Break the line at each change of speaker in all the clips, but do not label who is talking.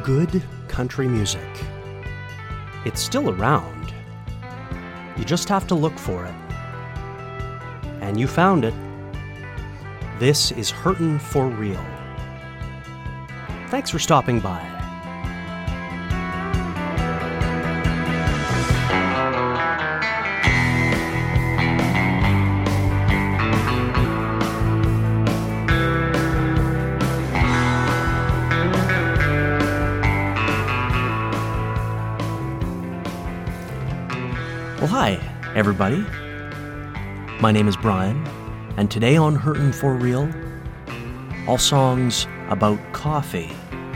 good country music. It's still around. You just have to look for it. And you found it. This is Hurtin' for Real. Thanks for stopping by. Well, hi, everybody. My name is Brian, and today on Hurtin' for Real, all songs about coffee.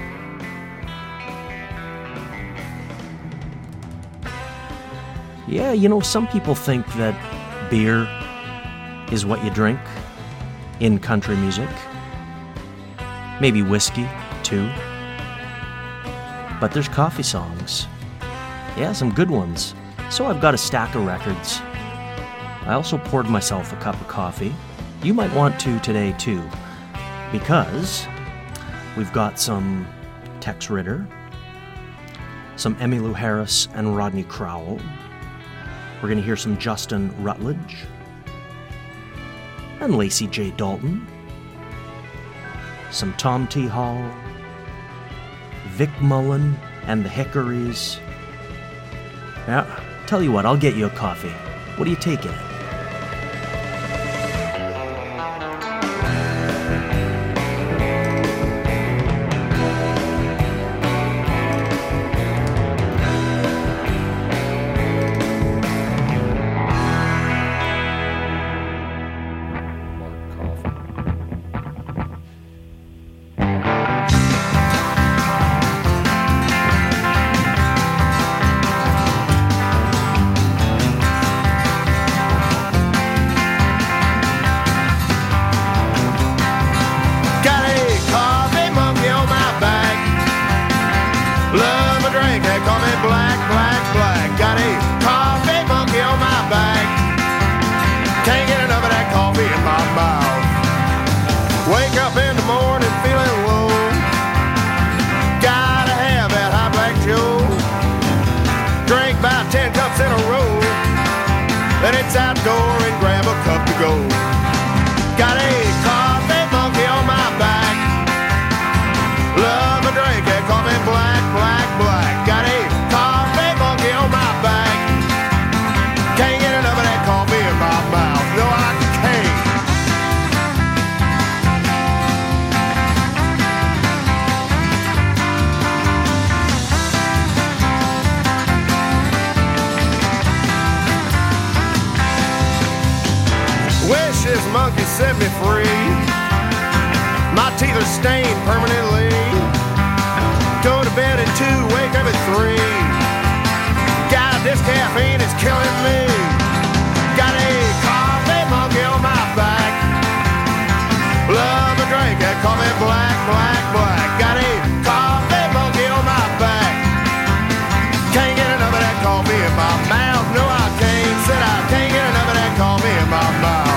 Yeah, you know, some people think that beer is what you drink in country music. Maybe whiskey, too. But there's coffee songs. Yeah, some good ones. So I've got a stack of records. I also poured myself a cup of coffee. You might want to today too, because we've got some Tex Ritter, some Emmylou Harris and Rodney Crowell. We're going to hear some Justin Rutledge and Lacey J. Dalton, some Tom T. Hall, Vic Mullen and the Hickories. Yeah. Tell you what, I'll get you a coffee. What are you taking?
Set me free. My teeth are stained permanently. Go to bed at 2, wake up at 3. God, this caffeine is killing me. Got a coffee monkey on my back. Love a drink that call me black, black, black. Got a coffee monkey on my back. Can't get enough of that coffee in my mouth. No, I can't. Said I can't get enough of that coffee in my mouth.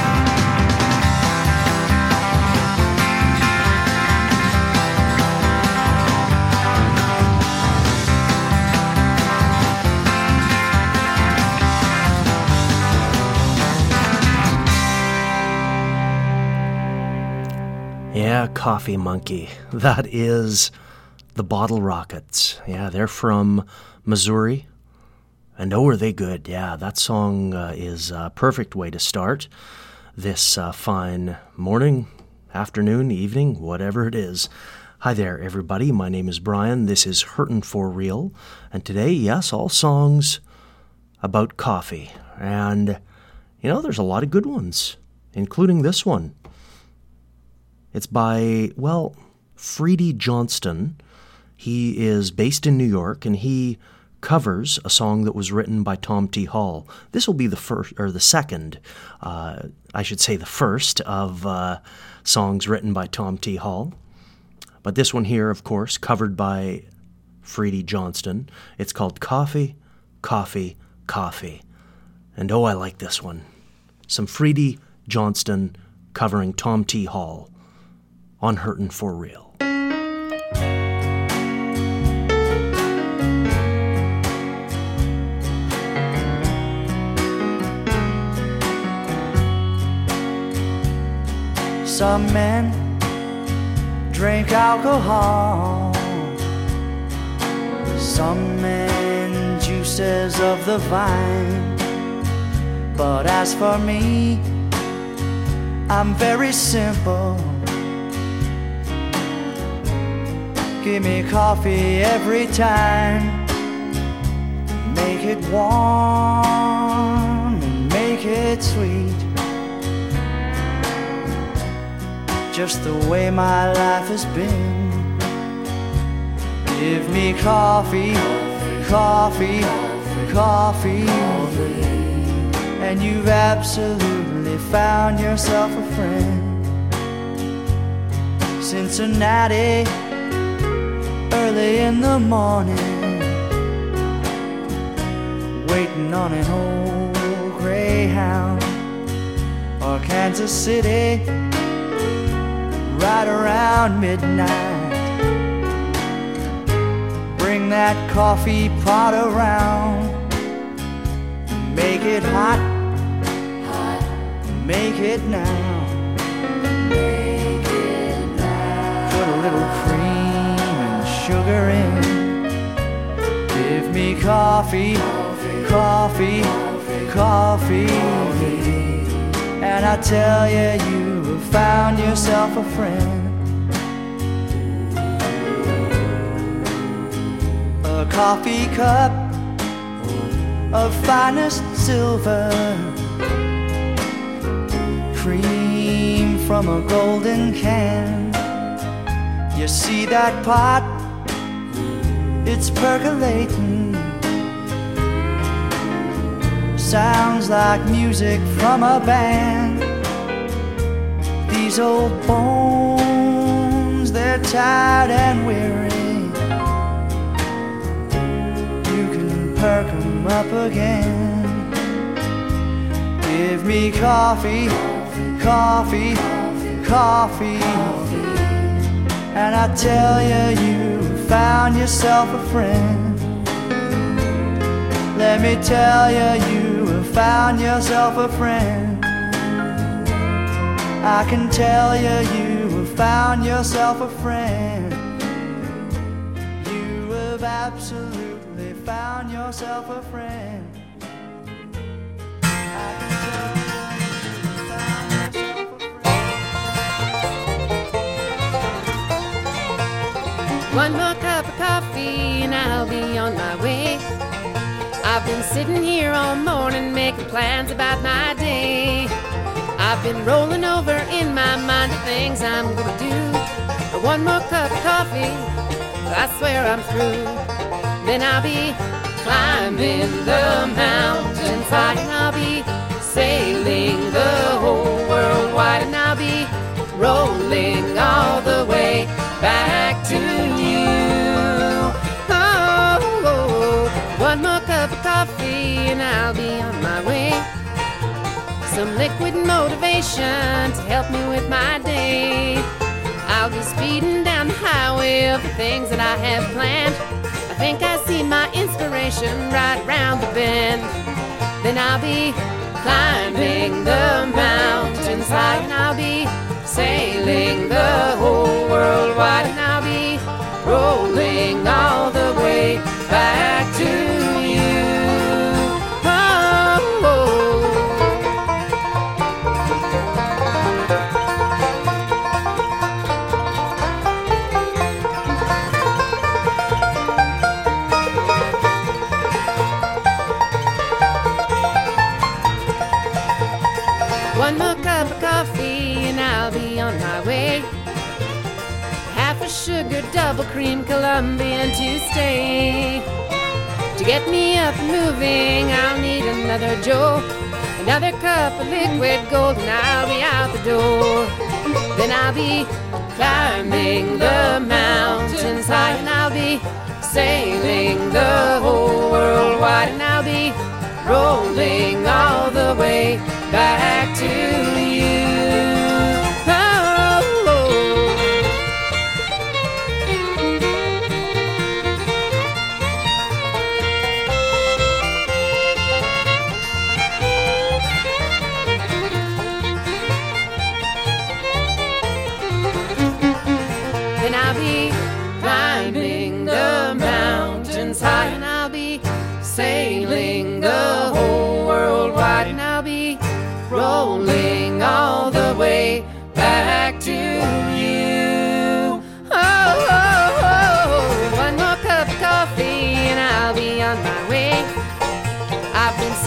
Yeah, Coffee Monkey. That is the Bottle Rockets. Yeah, they're from Missouri. And oh, are they good. Yeah, that song is a perfect way to start this fine morning, afternoon, evening, whatever it is. Hi there, everybody. My name is Brian. This is Hurtin' for Real. And today, yes, all songs about coffee. And, you know, there's a lot of good ones, including this one. It's by, well, Freedy Johnston. He is based in New York, and he covers a song that was written by Tom T. Hall. This will be the first, or the second, I should say the first of songs written by Tom T. Hall. But this one here, of course, covered by Freedy Johnston. It's called Coffee, Coffee, Coffee. And oh, I like this one. Some Freedy Johnston covering Tom T. Hall on Hurtin' for Real.
Some men drink alcohol, some men juices of the vine. But as for me, I'm very simple. Give me coffee every time. Make it warm and make it sweet, just the way my life has been. Give me coffee, coffee, coffee, and you've absolutely found yourself a friend. Cincinnati, early in the morning, waiting on an old Greyhound. Or Kansas City, right around midnight. Bring that coffee pot around. Make it hot, make it now. Put a little cream and sugar in. Give me coffee, coffee, coffee. And I tell you, you have found yourself a friend. A coffee cup of finest silver, cream from a golden can. You see that pot? It's percolating. Sounds like music from a band. These old bones, they're tired and weary. You can perk 'em up again. Give me coffee, coffee, coffee. And I tell you, you found yourself a friend. Let me tell you, you have found yourself a friend. I can tell you, you have found yourself a friend. You have absolutely found yourself a friend. I can tell you, you have found yourself a friend.
One more cup of coffee and I'll be on my way. I've been sitting here all morning making plans about my day. I've been rolling over in my mind the things I'm gonna do. One more cup of coffee, I swear I'm through. Then I'll be climbing the mountainside, and I'll be sailing the whole world wide, and I'll be rolling all the way back to you. One more cup of coffee and I'll be on my way. Some liquid motivation to help me with my day. I'll be speeding down the highway of the things that I have planned. I think I see my inspiration right around the bend. Then I'll be climbing the mountainside, and I'll be sailing the whole world wide, and I'll be rolling all the way back to you. One more cup of coffee and I'll be on my way. Half a sugar, double cream, Colombian to stay. To get me up and moving, I'll need another Joe. Another cup of liquid gold and I'll be out the door. Then I'll be climbing the mountainside, and I'll be sailing the whole world wide, and I'll be rolling all the way back to you.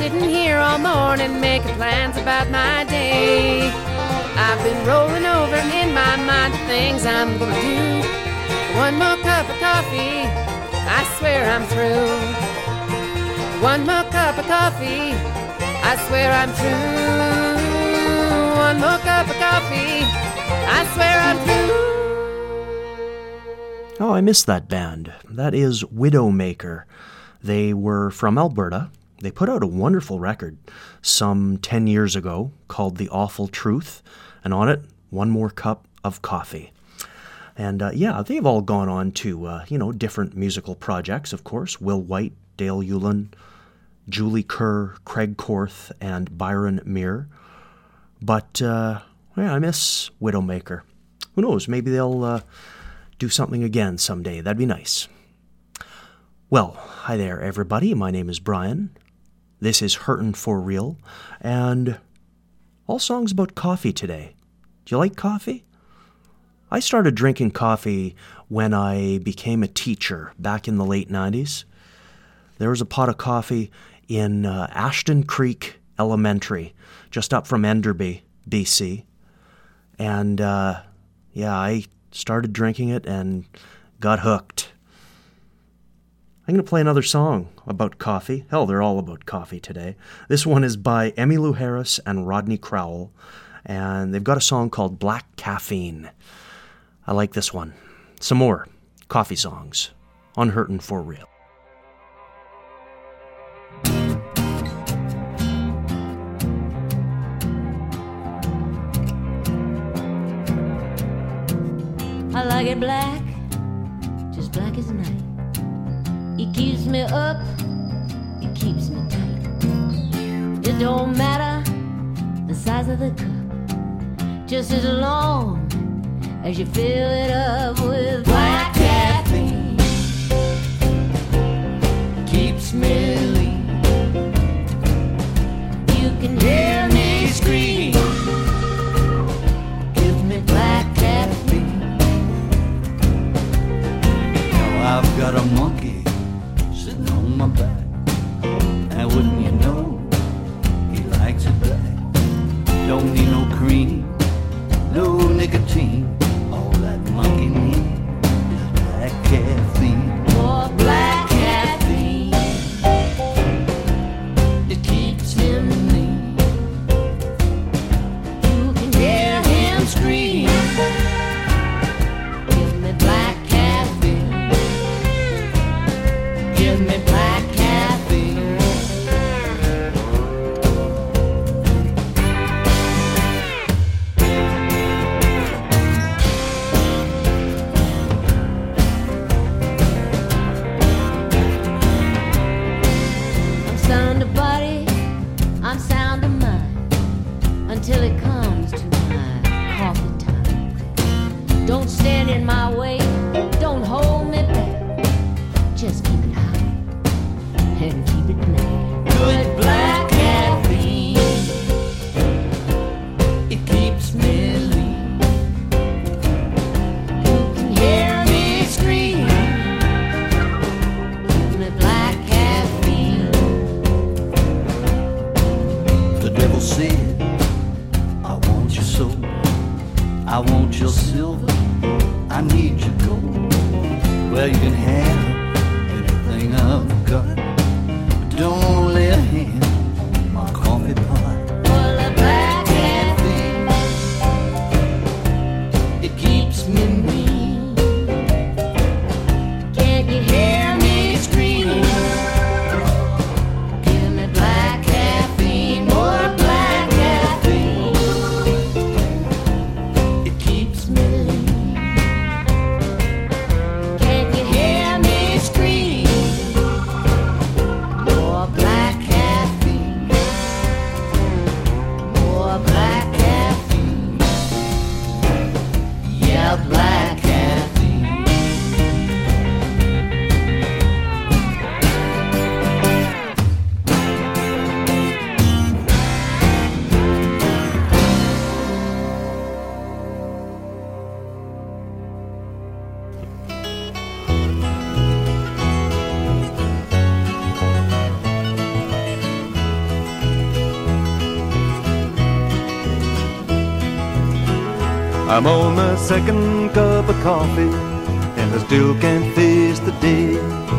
sitting here all morning making plans about my day. I've been rolling over in my mind the things I'm gonna do. One more cup of coffee, I swear I'm through. One more cup of coffee, I swear I'm through. One more cup of coffee, I swear I'm through.
Oh, I missed that band. That is Widowmaker. They were from Alberta. They put out a wonderful record some 10 years ago called The Awful Truth, and on it, One More Cup of Coffee. And they've all gone on to, different musical projects, of course. Will White, Dale Hewlin, Julie Kerr, Craig Korth, and Byron Muir. But, I miss Widowmaker. Who knows, maybe they'll do something again someday. That'd be nice. Well, hi there, everybody. My name is Brian. This is Hurtin' for Real, and all songs about coffee today. Do you like coffee? I started drinking coffee when I became a teacher back in the late 90s. There was a pot of coffee in Ashton Creek Elementary, just up from Enderby, BC. And, I started drinking it and got hooked. I'm going to play another song about coffee. Hell, they're all about coffee today. This one is by Emmylou Harris and Rodney Crowell, and they've got a song called Black Caffeine. I like this one. Some more coffee songs on Hurtin' for Real.
I like it black, just black as night. It keeps me up, it keeps me tight. It don't matter the size of the cup, just as long as you fill it up with black caffeine. Keeps me lean. You can hear me scream. Give me black caffeine. Now I've got a monkey sitting on my back, and wouldn't you know, he likes it black. Don't need no cream, no nicotine. All that monkey needs is black caffeine. More black caffeine. It keeps him lean. You can hear him scream. Give me black caffeine. Give me black caffeine. I'm sound of body, I'm sound of mind, until it comes to my coffee time. Don't stand in my way, don't hold me back. Just keep it high and keep it mad. Good black caffeine, it keeps me lean. You can hear me scream. Give me black caffeine. The devil said, I want your soul, I want your silver, I need your gold. Well, you can have anything I've got, but don't lay a hand on my coffee pot. Full of black caffeine, it keeps me mean. Can't you hear me scream? Give me black caffeine, more black caffeine. It keeps me lean. Can't you hear me scream? More black caffeine.
I'm on my second cup of coffee, and I still can't face the day.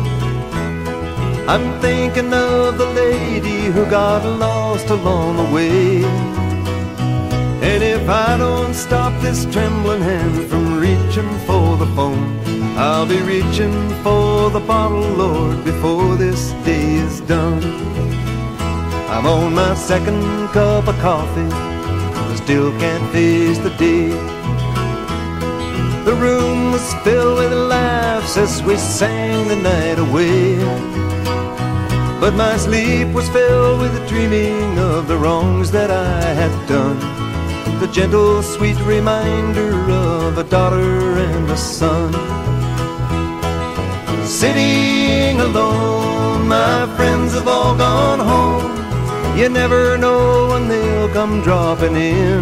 I'm thinking of the lady who got lost along the way. And if I don't stop this trembling hand from reaching for the phone, I'll be reaching for the bottle, Lord, before this day is done. I'm on my second cup of coffee, I still can't face the day. The room was filled with laughs as we sang the night away, but my sleep was filled with the dreaming of the wrongs that I had done. The gentle, sweet reminder of a daughter and a son. Sitting alone, my friends have all gone home. You never know when they'll come dropping in.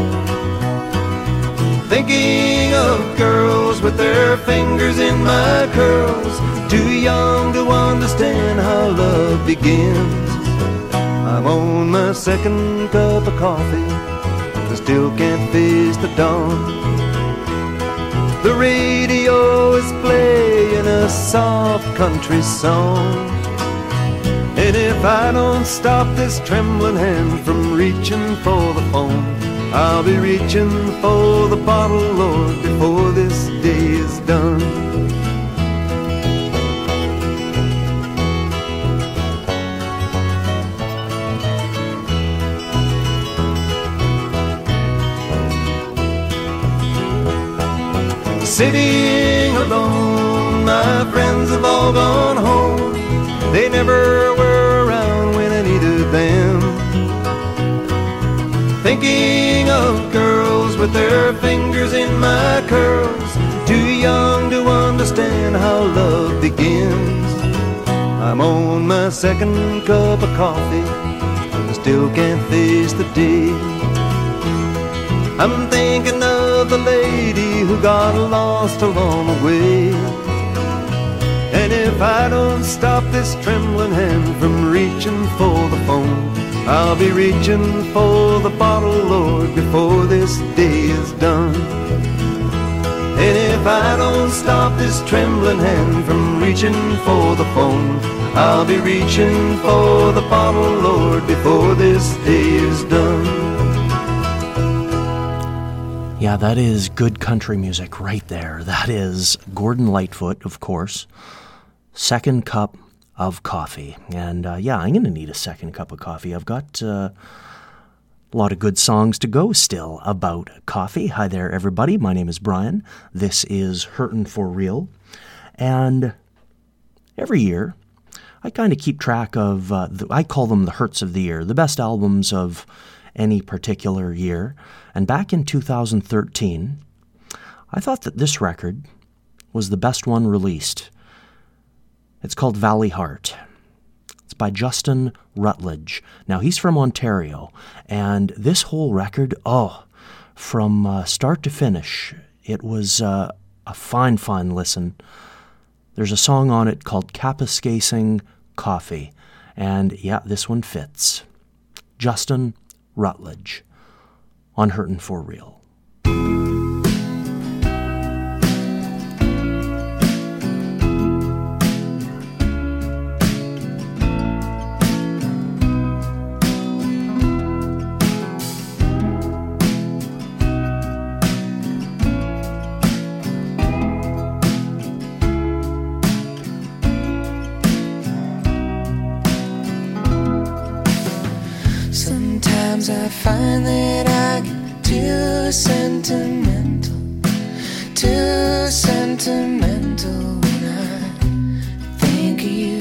Thinking of girls with their fingers in my curls, too young to understand how love begins. I'm on my second cup of coffee, I still can't face the dawn. The radio is playing a soft country song, and if I don't stop this trembling hand from reaching for the phone, I'll be reaching for the bottle, Lord, before this day is done. Sitting alone, my friends have all gone home. They never were around when I needed them. Thinking of girls with their fingers in my curls, too young to understand how love begins. I'm on my second cup of coffee, I still can't face the day. I'm thinking of the lady who got lost along the way. And if I don't stop this trembling hand from reaching for the phone, I'll be reaching for the bottle, Lord, before this day is done. And if I don't stop this trembling hand from reaching for the phone, I'll be reaching for the bottle, Lord, before this day is done.
Yeah, that is good country music right there. That is Gordon Lightfoot, of course. Second cup of coffee. And yeah, I'm going to need a second cup of coffee. I've got a lot of good songs to go still about coffee. Hi there, everybody. My name is Brian. This is Hurtin' for Real. And every year, I kind of keep track of, I call them the hurts of the year, the best albums of any particular year. And back in 2013, I thought that this record was the best one released. It's called Valley Heart. It's by Justin Rutledge. Now, he's from Ontario, and this whole record, from start to finish, it was a fine listen. There's a song on it called Kapuskasing Coffee, and yeah, this one fits. Justin Rutledge on Hurtin' for Real.
Sometimes I find that I get too sentimental when I think of you.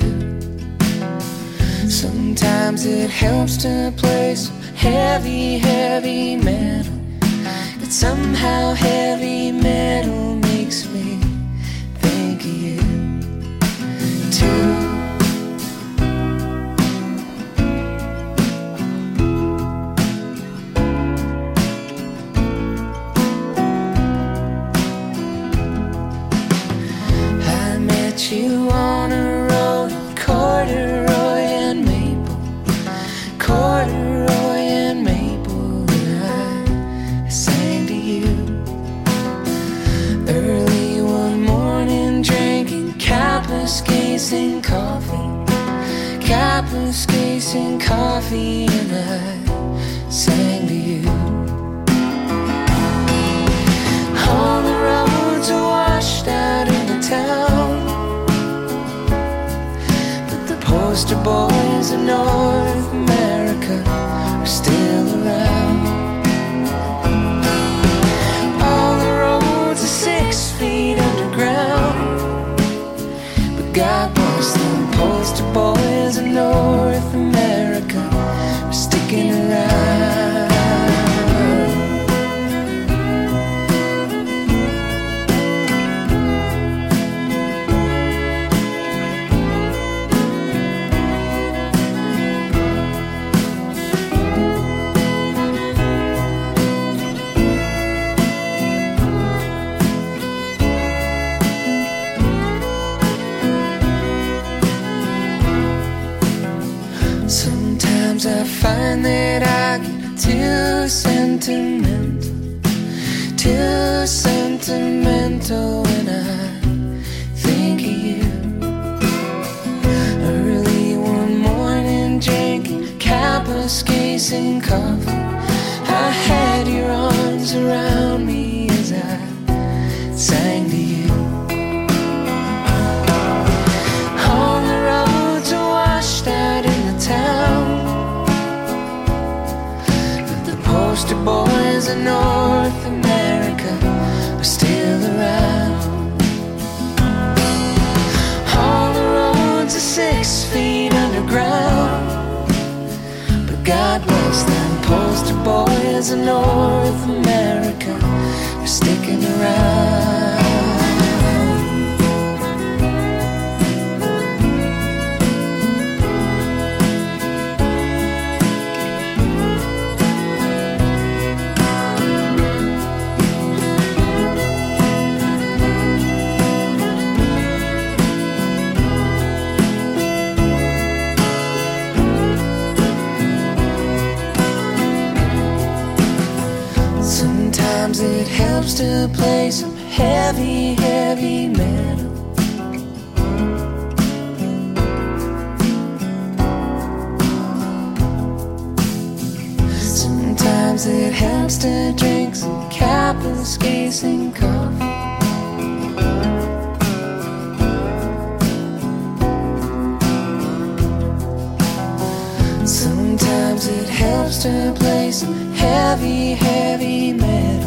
Sometimes it helps to play some heavy metal, but somehow heavy metal makes me think of you too. You on a road, corduroy and maple, and I sang to you. Capuscasing coffee, Capuscasing coffee, and I sang to you. All the roads are washed out in the town, but the poster boys of North America are still around. All the roads are 6 feet underground, but God bless them poster boys of North America are sticking around. Sometimes I find that I get too sentimental when I think of you. Early one morning drinking Capuscasing coffee, I had your arms around me as I sang to you. All the roads are washed out in the town, but the poster boys of North America are still around. All the roads are 6 feet underground, but God bless them poster boys of North America are sticking around. Sometimes it helps to play some heavy, heavy metal. Sometimes it helps to drink some Capuscasing coffee. Sometimes it helps to play some heavy, heavy metal.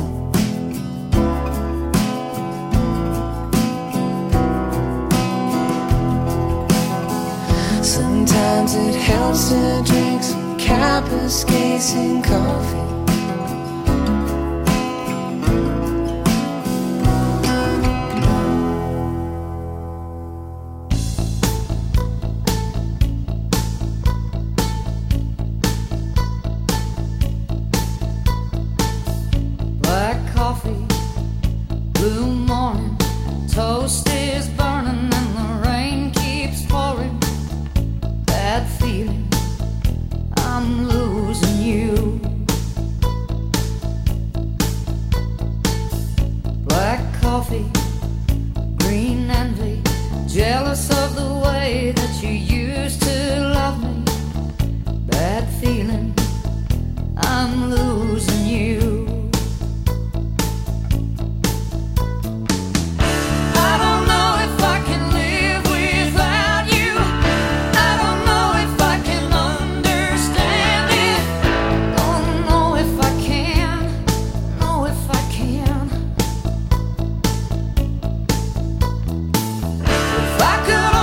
Sometimes it helps to drink some Capuscasing coffee.
Black coffee, blue morning, toast is burning and the rain keeps pouring. Bad feeling, I'm losing you. Black coffee, green envy, jealous of the way that you used to love me. Bad feeling, I'm losing you.
If I could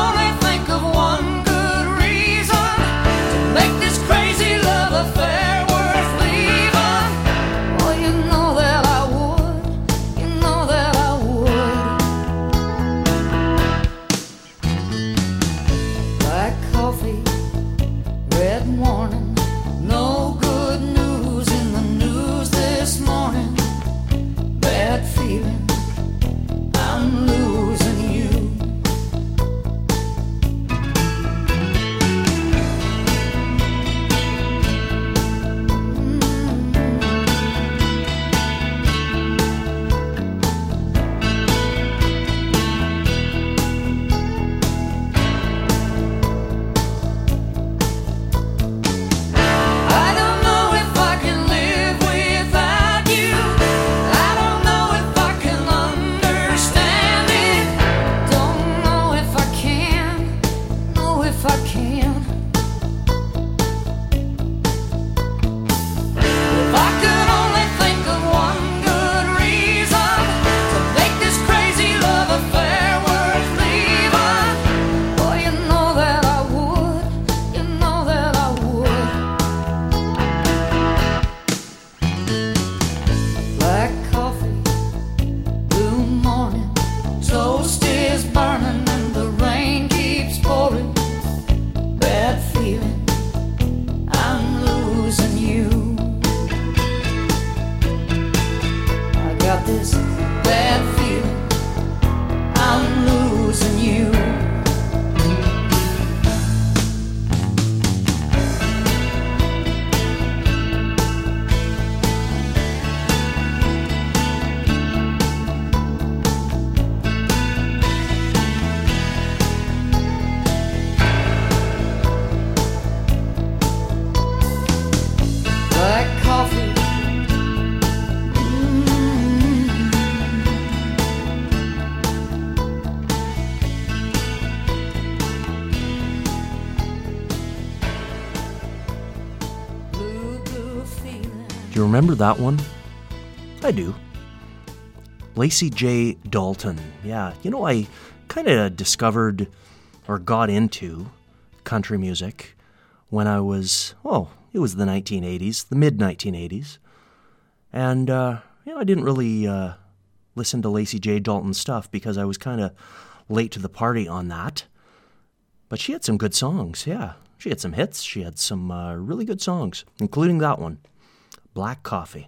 remember that one? I do. Lacey J. Dalton. Yeah, you know, I kind of discovered or got into country music when I was, it was the 1980s, the mid-1980s. And, I didn't really listen to Lacey J. Dalton stuff because I was kind of late to the party on that. But she had some good songs, yeah. She had some hits. She had some really good songs, including that one, Black Coffee.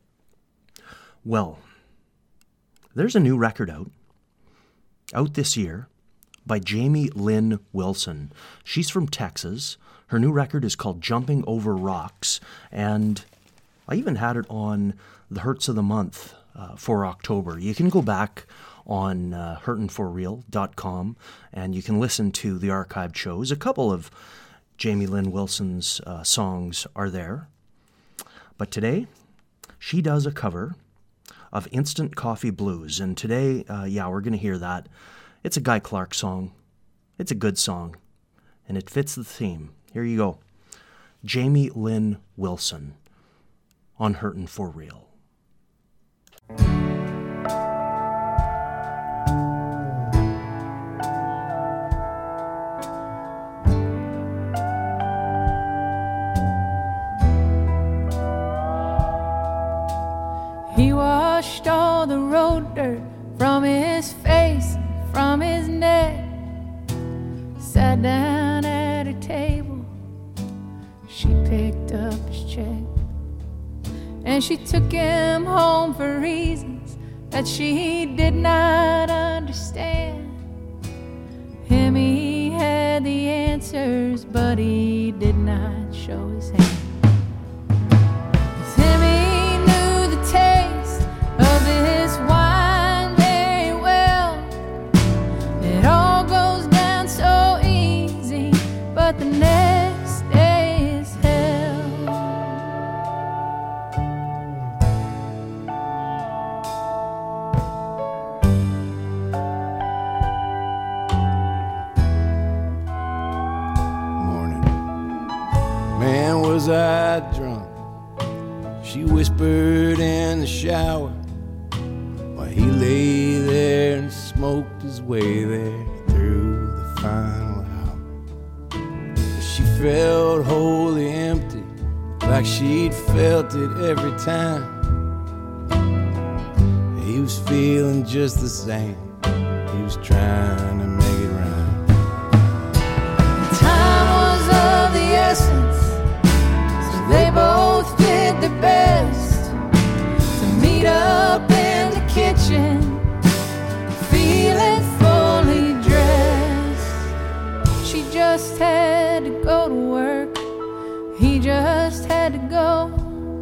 Well, there's a new record out this year by Jamie Lynn Wilson. She's from Texas. Her new record is called Jumping Over Rocks, and I even had it on the Hurts of the Month for October. You can go back on hurtinforreal.com and you can listen to the archived shows. A couple of Jamie Lynn Wilson's songs are there. But today, she does a cover of Instant Coffee Blues. And today, we're going to hear that. It's a Guy Clark song. It's a good song. And it fits the theme. Here you go. Jamie Lynn Wilson on Hurtin' for Real.
He washed all the road dirt from his face, from his neck. Sat down at her table. She picked up his check. And she took him home for reasons that she did not understand. Him, he had the answers, but he did not show his hand. The next day is hell.
Morning. Man, was I drunk? She whispered in the shower while he lay there and smoked his way there through the final. She felt wholly empty, like she'd felt it every time. He was feeling just the same. He was trying to make it rhyme.
Time was of the essence, so they both did their best to meet up in the kitchen, feeling fully dressed. She just had to go to work. He just had to go.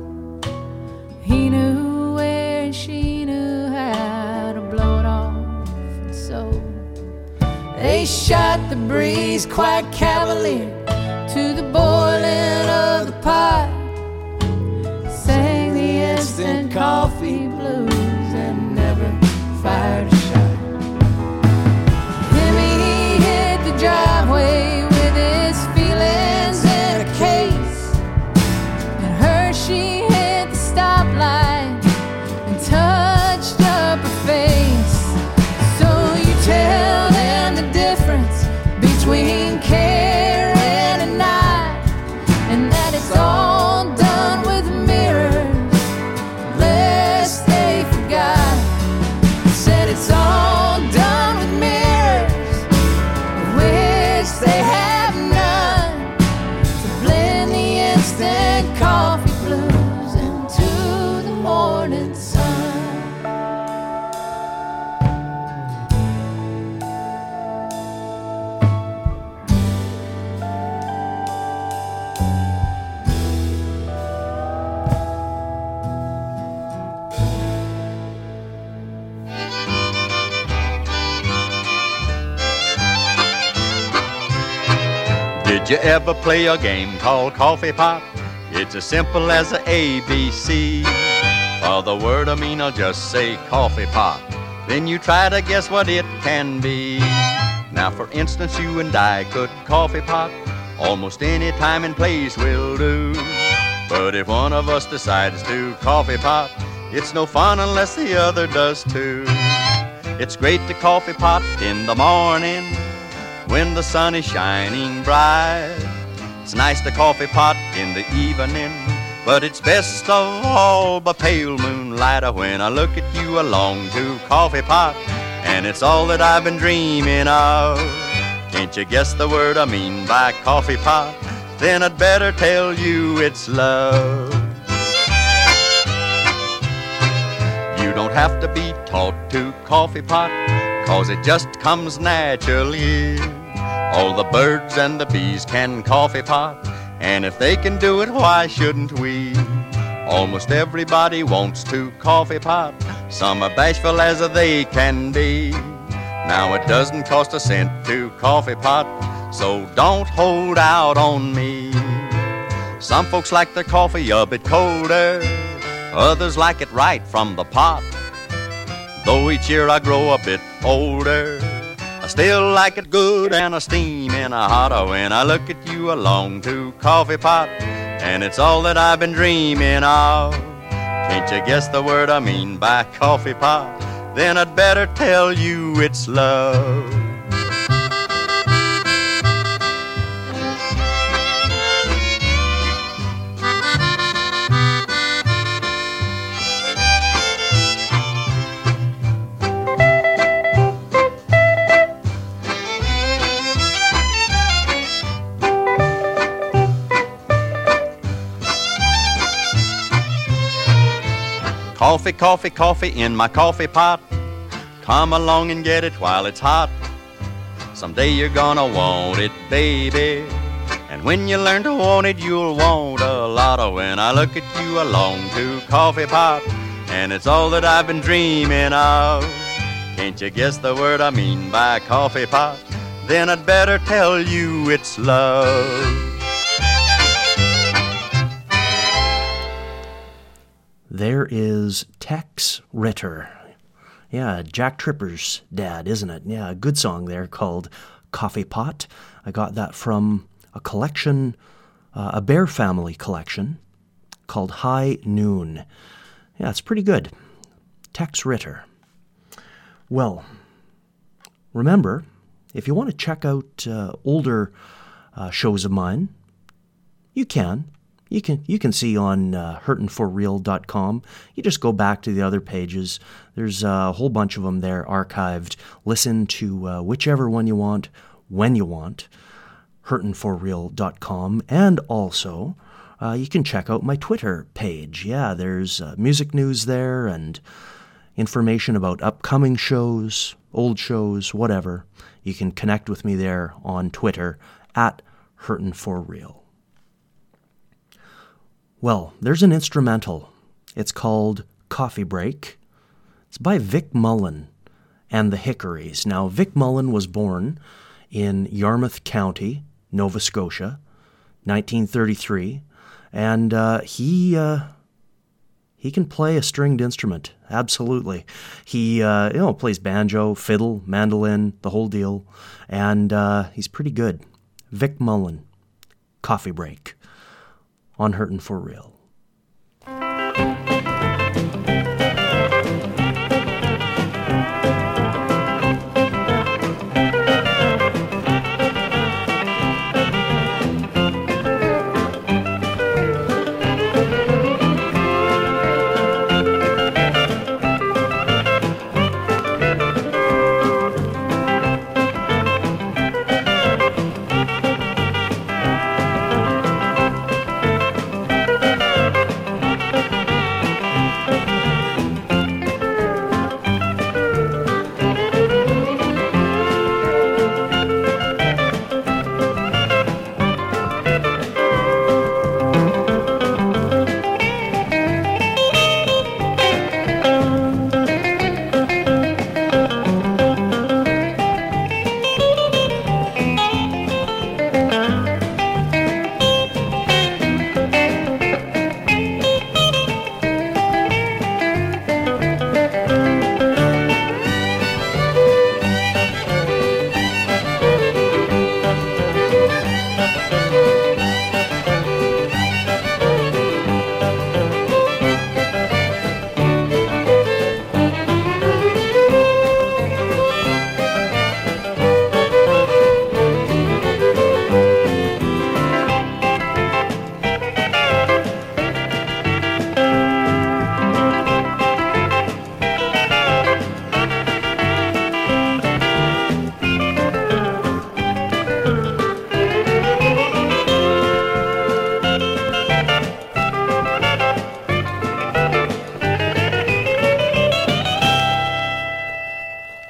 He knew where and she knew how to blow it off. And so they shot the breeze quite cavalier to the boiling of the pot. Sang the instant coffee blues and never fired a shot. Him, he hit the driveway with his feelings in a case, and her, she hit the stoplight and touched up her face. So you tell them the difference between care and a night, and that it's all done with mirrors, lest they forgot. Said it's all done with mirrors, which they have none, to blend the instant coffee blues into the morning sun.
Did you ever play a game called Coffee Pot? It's as simple as a ABC. For the word I mean, I'll just say coffee pot. Then you try to guess what it can be. Now for instance, you and I could coffee pot. Almost any time and place will do. But if one of us decides to coffee pot, it's no fun unless the other does too. It's great to coffee pot in the morning when the sun is shining bright. It's nice to coffee pot in the evening, but it's best of all by pale moonlight when I look at you along to coffee pot, and it's all that I've been dreaming of. Can't you guess the word I mean by coffee pot? Then I'd better tell you it's love. You don't have to be taught to coffee pot, 'cause it just comes naturally. All the birds and the bees can coffee pot, and if they can do it, why shouldn't we? Almost everybody wants to coffee pot. Some are bashful as they can be. Now it doesn't cost a cent to coffee pot, so don't hold out on me. Some folks like their coffee a bit colder, others like it right from the pot. Though each year I grow a bit older, I still like it good and a steaming hotter when I look at you along to coffee pot, and it's all that I've been dreaming of. Can't you guess the word I mean by coffee pot? Then I'd better tell you it's love. Coffee, coffee, coffee in my coffee pot. Come along and get it while it's hot. Someday you're gonna want it, baby. And when you learn to want it, you'll want a lot of. When I look at you along to coffee pot, and it's all that I've been dreaming of. Can't you guess the word I mean by coffee pot? Then I'd better tell you it's love.
There is Tex Ritter. Yeah, Jack Tripper's dad, isn't it? Yeah, a good song there called Coffee Pot. I got that from a collection, a Bear Family collection called High Noon. Yeah, it's pretty good. Tex Ritter. Well, remember, if you want to check out older shows of mine, you can. You can see on hurtinforreal.com. You just go back to the other pages. There's a whole bunch of them there archived. Listen to whichever one you want, when you want, hurtinforreal.com. And also, you can check out my Twitter page. Yeah, there's music news there and information about upcoming shows, old shows, whatever. You can connect with me there on Twitter at hurtinforreal. Well, there's an instrumental. It's called Coffee Break. It's by Vic Mullen and the Hickories. Now, Vic Mullen was born in Yarmouth County, Nova Scotia, 1933, and he can play a stringed instrument, absolutely. He plays banjo, fiddle, mandolin, the whole deal, and he's pretty good. Vic Mullen, Coffee Break. On Hurtin' for Real.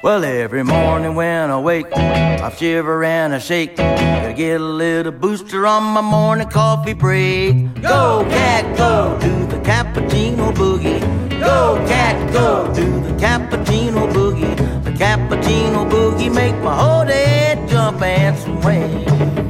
Well, every morning when I wake, I shiver and I shake. Gotta get a little booster on my morning coffee break. Go, cat, go, do the cappuccino boogie. Go, cat, go, do the cappuccino boogie. The cappuccino boogie make my whole day jump and swing.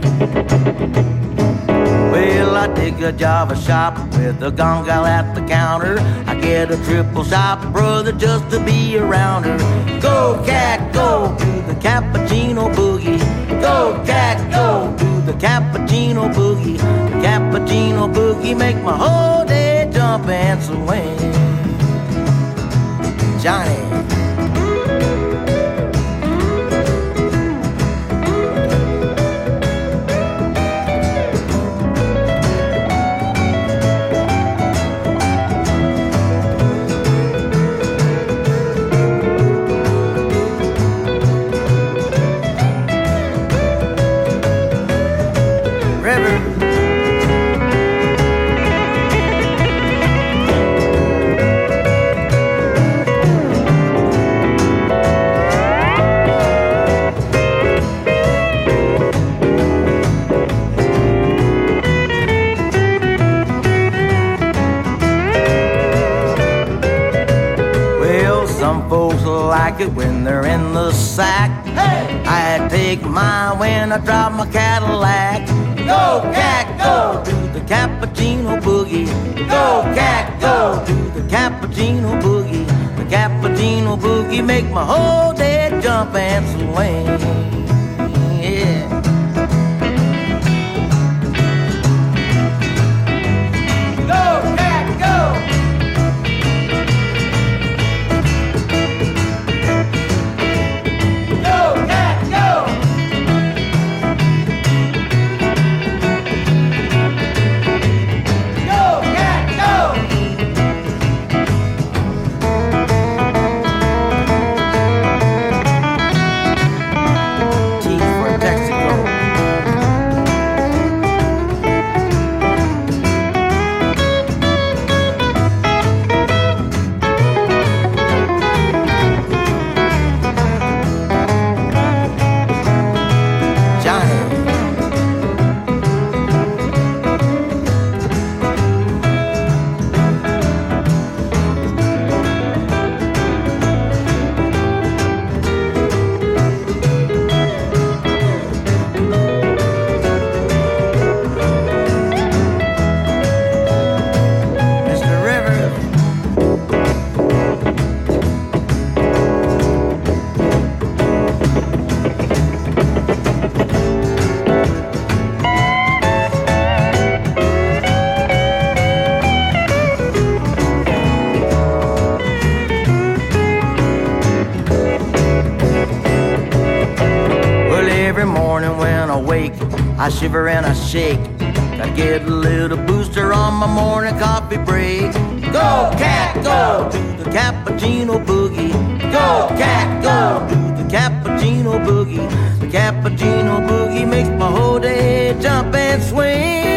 Well, I dig a Java shop with a gong gal at the counter. I get a triple shot, brother, just to be around her. Go, cat, go, do the cappuccino boogie. Go, cat, go, do the cappuccino boogie. The cappuccino boogie make my whole day jump and swing. Johnny. Like it when they're in the sack. Hey! I take mine when I drive my Cadillac. Go, cat, go, do the cappuccino boogie. Go, cat, go, do the cappuccino boogie. The cappuccino boogie make my whole day jump and swing. Yeah. Go, cat, go. I shiver and I shake. Gotta get a little booster on my morning coffee break. Go, cat, go, do the cappuccino boogie. Go, cat, go, do the cappuccino boogie. The cappuccino boogie makes my whole day jump and swing.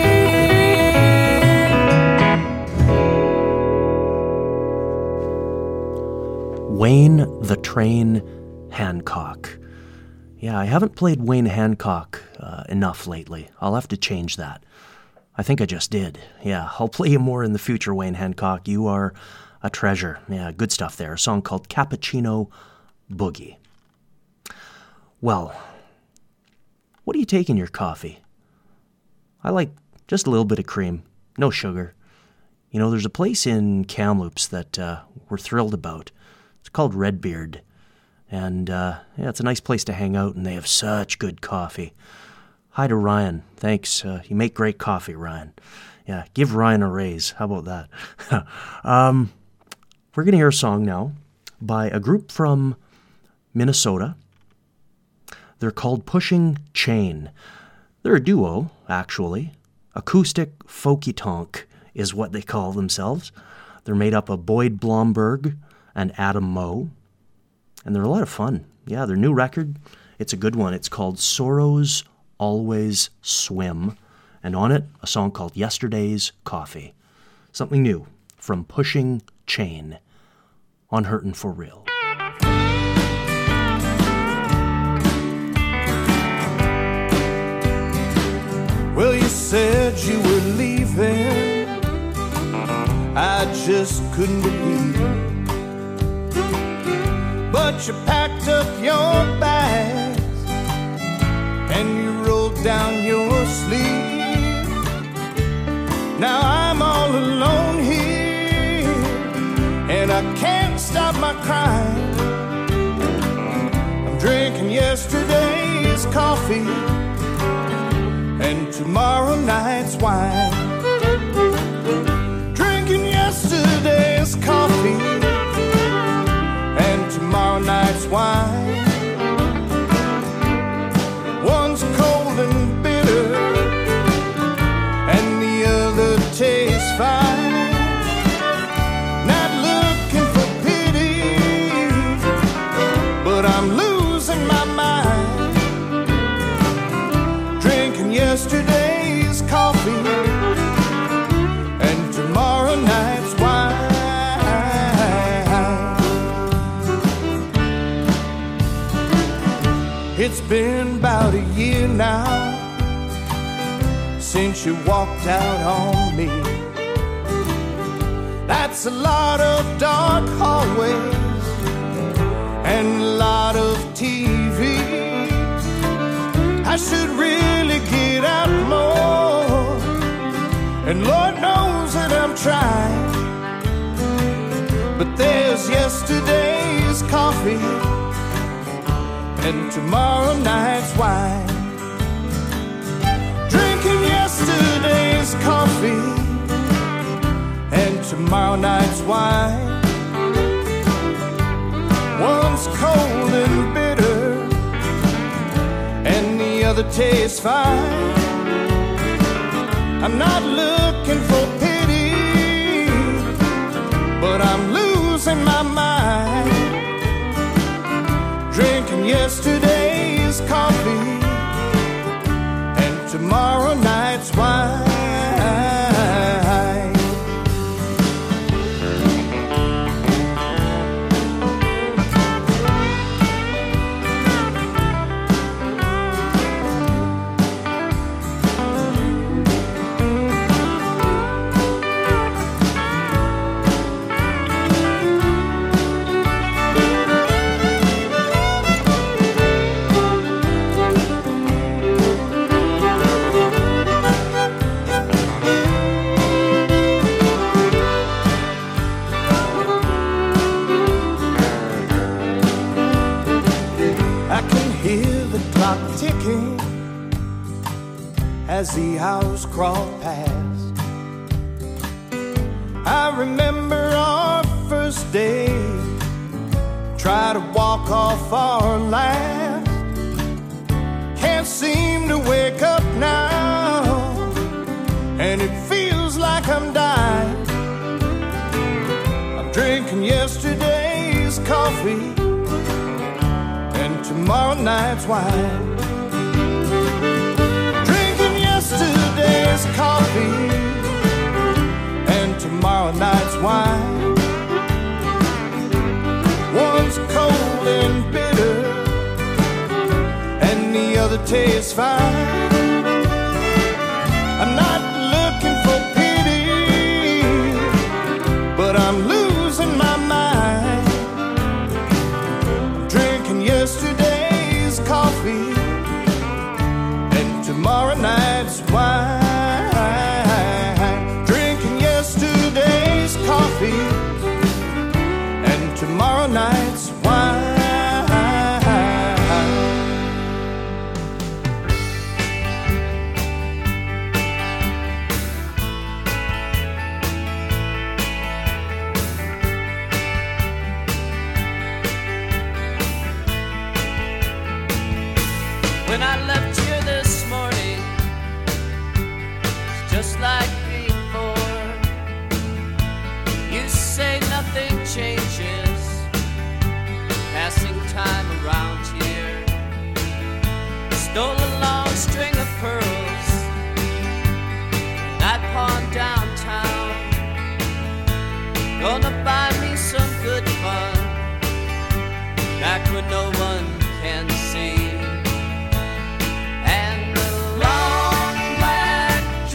Wayne the Train Hancock. Yeah, I haven't played Wayne Hancock enough lately. I'll have to change that. I think I just did. Yeah, I'll play you more in the future, Wayne Hancock. You are a treasure. Yeah, good stuff there. A song called Cappuccino Boogie. Well, what do you take in your coffee? I like just a little bit of cream, no sugar. You know, there's a place in Kamloops that we're thrilled about. It's called Redbeard. And, yeah, it's a nice place to hang out, and they have such good coffee. Hi to Ryan. Thanks. You make great coffee, Ryan. Yeah, give Ryan a raise. How about that? We're going to hear a song now by a group from Minnesota. They're called Pushing Chain. They're a duo, actually. Acoustic folky tonk is what they call themselves. They're made up of Boyd Blomberg and Adam Moe. And they're a lot of fun. Yeah, their new record, it's a good one. It's called Sorrows Always Swim. And on it, a song called Yesterday's Coffee. Something new from Pushing Chain on Hurtin' For Real.
said you were leaving, I just couldn't believe it. But you packed up your bags and you rolled down your sleeve. Now I'm all alone here and I can't stop my crying. I'm drinking yesterday's coffee and tomorrow night's wine. Drinking yesterday's coffee and tomorrow night's wine. One's cold and bitter and the other tastes fine. Not looking for pity, but I'm losing my mind. Drinking yesterday's coffee and tomorrow night's wine. It's been about a year now since you walked out on me. That's a lot of dark hallways and a lot of TV. I should really get out more, and Lord knows that I'm trying. But there's yesterday's coffee and tomorrow night's wine. Drinking yesterday's coffee and tomorrow night's wine. One's cold and bitter and the other tastes fine. I'm not looking for pity, but I'm losing my mind. Drinking yesterday's coffee and tomorrow night's wine. Ticking as the hours crawl past. I remember our first day, try to walk off our last. Can't seem to wake up now, and it feels like I'm dying. I'm drinking yesterday's coffee and tomorrow night's wine. Drinking yesterday's coffee and tomorrow night's wine. One's cold and bitter and the other tastes fine. I'm not looking for pity, but I'm losing my mind. I'm drinking yesterday's coffee and tomorrow night's wine. Drinking yesterday's coffee and tomorrow night's wine.
When I left here this morning, it's just like before. You say nothing changes, passing time around here. Stole a long string of pearls, I pawned downtown. Gonna buy me some good fun, back when no one can see. And the long black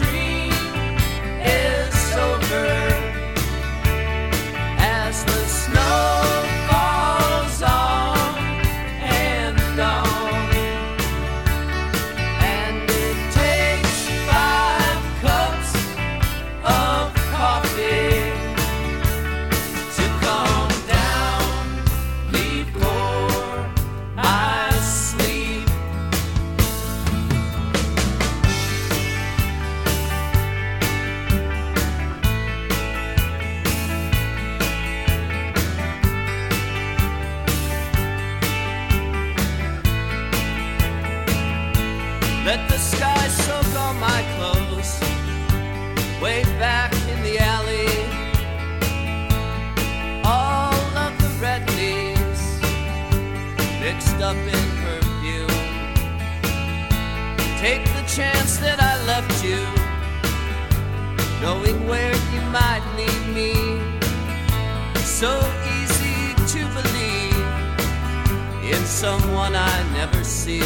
Let the sky soak all my clothes. Way back in the alley, all of the red leaves mixed up in perfume. Take the chance that I left you, knowing where you might lead me. So easy to believe in someone I never see.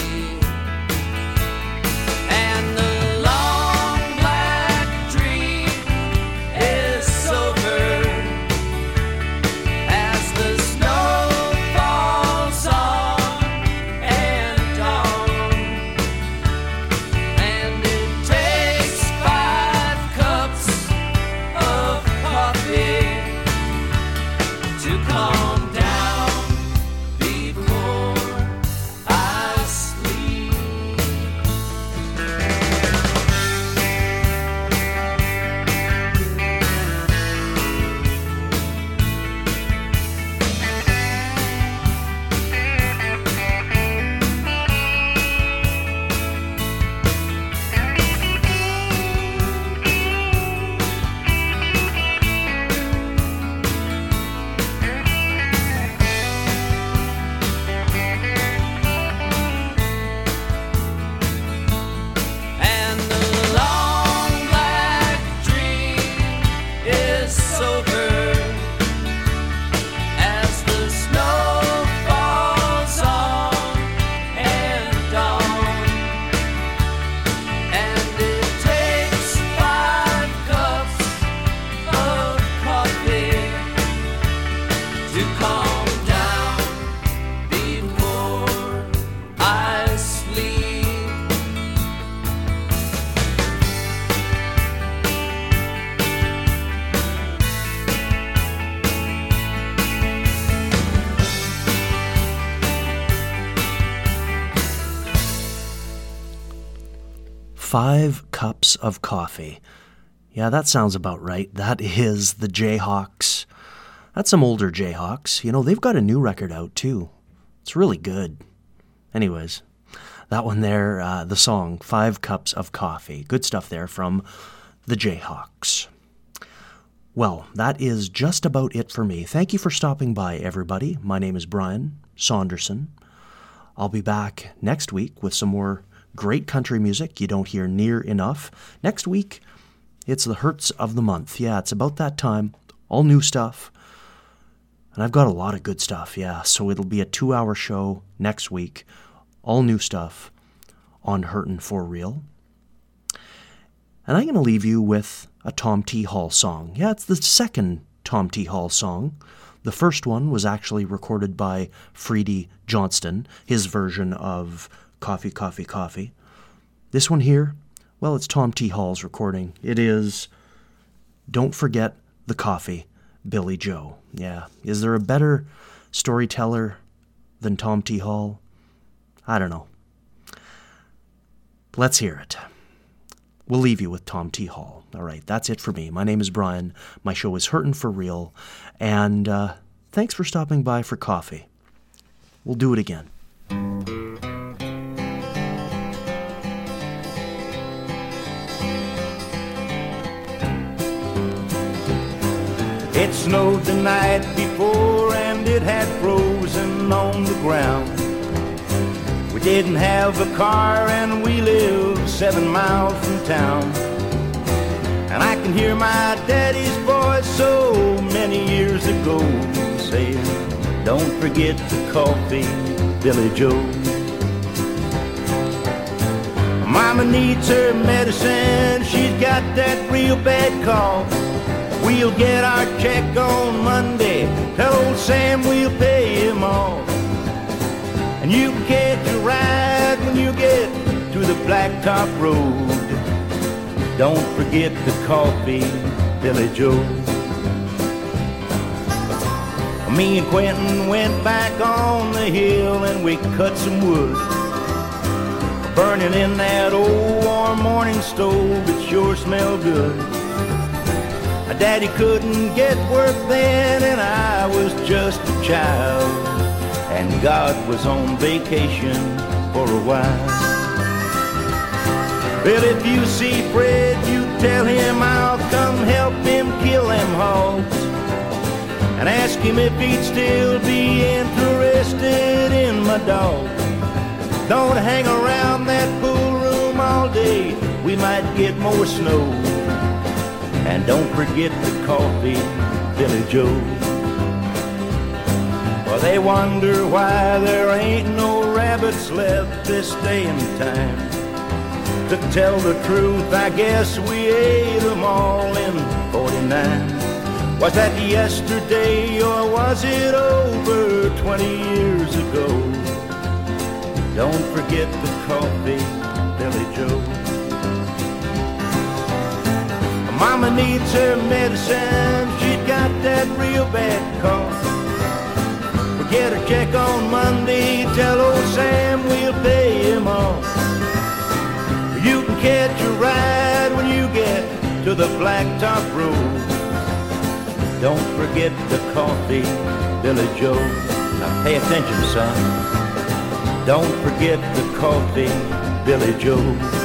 And the long black dream is over as the snow falls on and on. And it takes 5 cups of coffee to calm down before I sleep. And the long black dream is over as the snow falls on and on. And it takes 5 cups of coffee to calm down before I sleep.
Five cups of coffee. Yeah, that sounds about right. That is the Jayhawks. That's some older Jayhawks. You know, they've got a new record out, too. It's really good. Anyways, that one there, the song, 5 Cups of Coffee. Good stuff there from the Jayhawks. Well, that is just about it for me. Thank you for stopping by, everybody. My name is Brian Saunderson. I'll be back next week with some more great country music you don't hear near enough. Next week, it's the Hurts of the Month. Yeah, it's about that time. All new stuff. And I've got a lot of good stuff, yeah. So it'll be a 2-hour show next week. All new stuff on Hurtin' for Real. And I'm going to leave you with a Tom T. Hall song. Yeah, it's the second Tom T. Hall song. The first one was actually recorded by Freedy Johnston, his version of Coffee, Coffee, Coffee. This one here, well, it's Tom T. Hall's recording. It is Don't Forget the Coffee, Billy Joe. Yeah, is there a better storyteller than Tom T. Hall? I don't know. Let's hear it. We'll leave you with Tom T. Hall. All right, that's it for me. My name is Brian. My show is Hurtin' for Real. And thanks for stopping by for coffee. We'll do it again.
It snowed the night before and it had frozen on the ground. We didn't have a car and we lived 7 miles from town. And I can hear my daddy's voice so many years ago saying, don't forget the coffee, Billy Joe. Mama needs her medicine, she's got that real bad cough. We'll get our check on Monday, tell old Sam we'll pay him off. And you can catch a ride when you get to the Blacktop Road. Don't forget the coffee, Billy Joe. Me and Quentin went back on the hill and we cut some wood, burning in that old warm morning stove. It sure smelled good. My daddy couldn't get work then and I was just a child, and God was on vacation for a while. Well, if you see Fred, you tell him I'll come help him kill them hogs, and ask him if he'd still be interested in my dog. Don't hang around that pool room all day, we might get more snow. And don't forget the coffee, Billy Joe. Well, they wonder why there ain't no rabbits left this day and time. To tell the truth, I guess we ate them all in 49. Was that yesterday or was it over 20 years ago? Don't forget the coffee, Billy Joe. Mama needs her medicine, she got that real bad cough. We'll get her check on Monday, tell old Sam we'll pay him off. You can catch a ride when you get to the Blacktop Road. Don't forget the coffee, Billy Joe. Now pay attention, son. Don't forget the coffee, Billy Joe.